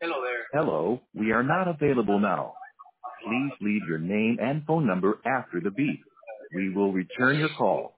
Hello, we are not available now. Please leave your name and phone number after the beep. We will return your call.